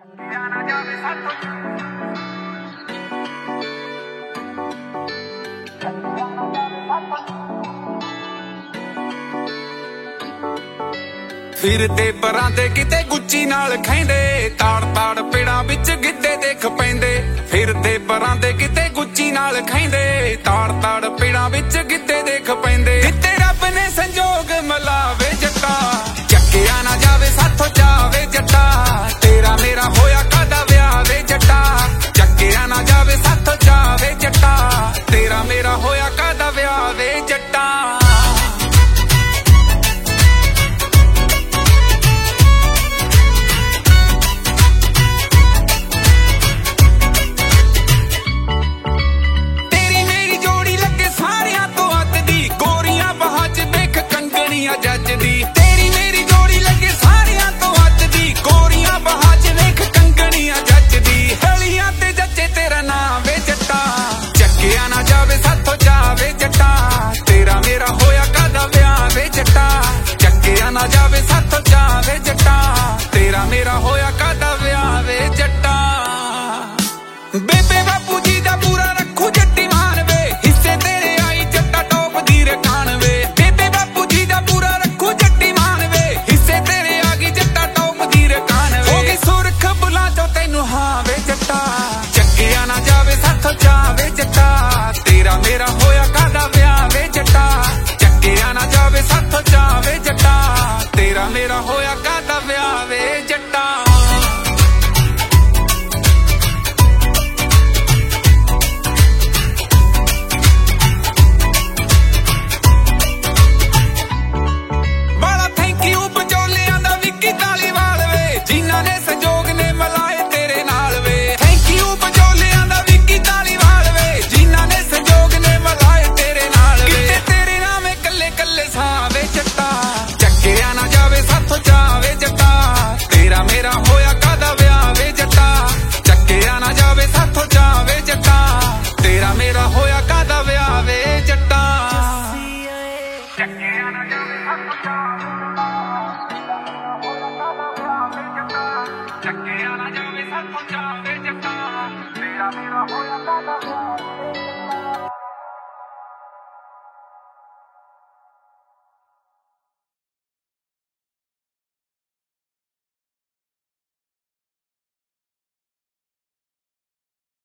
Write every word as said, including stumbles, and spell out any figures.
ਫਿਰਦੇ ਪਰਾਂ ਤੇ ਕਿਤੇ ਗੁੱਚੀ ਨਾਲ ਖੈਂਦੇ ਤਾੜ ਤਾੜ ਪੇੜਾਂ ਵਿੱਚ ਗਿੱਧੇ ਦੇਖ ਪੈਂਦੇ ਫਿਰਦੇ ਪਰਾਂ ਤੇ ਕਿਤੇ ਗੁੱਚੀ ਨਾਲ ਖੈਂਦੇ ਤਾੜ ਤਾੜ ਪੇੜਾਂ ਵਿੱਚ ਗਿੱਧੇ ਦੇਖ ਪੈਂਦੇ ਜਿੱਤੇ ਰੱਬ ਨੇ ਸੰਜੋਗ ਮਿਲਾਵੇ ਜੱਟਾ ਚੱਕਿਆ ਨਾ ਜਾਵੇ ਸਾਥੋਂ ਜਾਵੇ ਜੱਟਾ ਤੇਰਾ ਮੇਰਾ ਹੋਇਆ ਕਾਦਾ ਵਿਆਹ ਵੇ ਜੱਟਾ ਚੱਕਿਆ ਨਾ ਜਾਵੇ ਸਾਥੋਂ ਜਾਵੇ ਜੱਟਾ ਤੇਰਾ ਮੇਰਾ ਹੋਇਆ ਕਾਦਾ ਵਿਆਹ ਵੇ ਜੱਟਾ ਜੱਜਦੀ ਤੇਰੀ ਮੇਰੀ ਜੋੜੀ ਲੱਗੇ ਸਾਰਿਆਂ ਤੋਂ ਅੱਜਦੀ ਗੋਰੀਆਂ ਬਾਹਾਂ 'ਚ ਵੇਖ ਕੰਗਣੀਆਂ ਜੱਜਦੀ ਹਲੀਆਂ ਤੇ ਜੱਜੇ ਤੇਰਾ ਨਾਂ ਵੇ ਜੱਟਾ ਚੱਕਿਆ ਨਾ ਜਾਵੇ ਸਾਥੋਂ ਜਾਵੇ ਜੱਟਾ ਤੇਰਾ ਮੇਰਾ ਹੋਇਆ ਕਾਦਾ ਵਿਆਹ ਵੇ ਜੱਟਾ ਚੱਕਿਆ ਨਾ ਜਾਵੇ ਸਾਥੋਂ ਜਾਵੇ ਜੱਟਾ ਤੇਰਾ ਮੇਰਾ ਹੋਇਆ ਕਾਦਾ ਵਿਆਹ ਵੇ ਜੱਟਾ ਬੇਬੇ ਬਾਪੂ ਜੀ ਦਾ ਪੂਰਾ ਰੱਖੂ ਜੱਟੀ ਮਾਨ ਵੇ ਹਿੱਸੇ ਤੇਰੇ ਆਈ ਜੱਟਾ ਟੋਪ ਦੀ ਰਖਾਨ ਵੇ ਚੱਕਿਆ ਨਾ ਜਾਵੇ ਸਾਥੋਂ ਜਾਵੇ ਜੱਟਾ ਤੇਰਾ ਮੇਰਾ ਹੋਇਆ ਕਾਦਾ ਵਿਆਹ ਵੇ ਜੱਟਾ ਚੱਕਿਆ ਨਾ ਜਾਵੇ ਸਾਥੋਂ ਜਾਵੇ ਜੱਟਾ ਤੇਰਾ ਮੇਰਾ ਹੋਇਆ